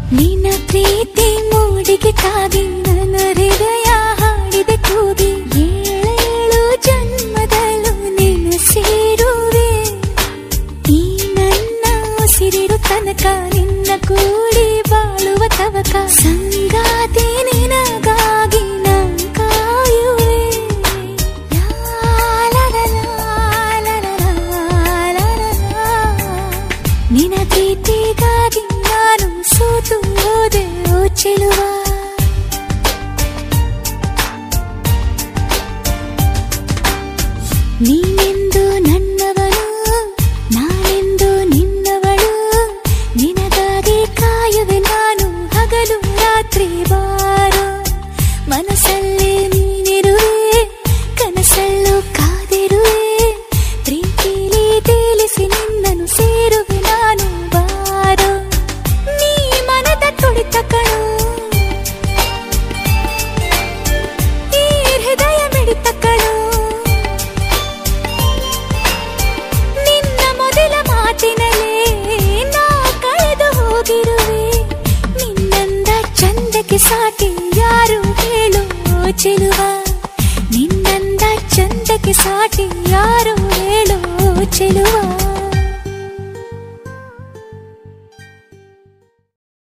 ನಿನ್ನ ಪ್ರೀತಿ ಮೂಡಿಗೆ ಕಾಗಿ ನನ್ನ ಹೃದಯ ಹಾಡಿದೆ ಕೂಗಿ ಏಳೇಳು ಜನ್ಮದಲ್ಲೂ ನಿನ್ನ ಸೇರುವೆ. ಈ ನನ್ನ ಉಸಿರಿರು ತನಕ ನಿನ್ನ ಕೂಡಿ ಬಾಳುವ ತವಕ ಸಂಗಾತಿ ನಿನಗಾಗಿ ನಾ ಕಾಯುವೆ. ನಿನ್ನ ಪ್ರೀತಿಗಾಗಿ ನಾನು ಸೋತು ಹೋದೆ ಓ ಚೆಲುವ. ನೀನೆಂದು ನನ್ನವಳು, ನಾನೆಂದು ನಿನ್ನವಳು. ನಿನಗಾಗಿ ಕಾಯುವೆ ನಾನು ಹಗಲು ರಾತ್ರಿ ಬಾರೋ. ಮನಸ್ಸಲ್ಲೇ ನೀನಿರುವೆ, ಕನಸಲ್ಲೂ ಕಾದಿರುವೆ. ಪ್ರೀತಿಲಿ ತೇಲಿಸಿ ನಿನ್ನನ್ನು ಸೇರುವೆ ನಾನು ಬಾರೋ. ನೀ ಮನದ ತುಡಿತ ಕಣೋ, ಈ ಹೃದಯ ಮಿಡಿತ ಕಣೋ. ನಿನ್ನ ಮೊದಲ ಮಾತಿನಲ್ಲೇ ನಾ ಕಳೆದು ಹೋಗಿರುವೆ. ನಿನ್ನಂದ ಚಂದಕ್ಕೆ ಸಾಟಿ ಯಾರು ಹೇಳು ಚೆಲುವ. ನಿನ್ನಂದ ಚಂದಕ್ಕೆ ಸಾಟಿ ಯಾರು ಹೇಳು ಚೆಲುವ.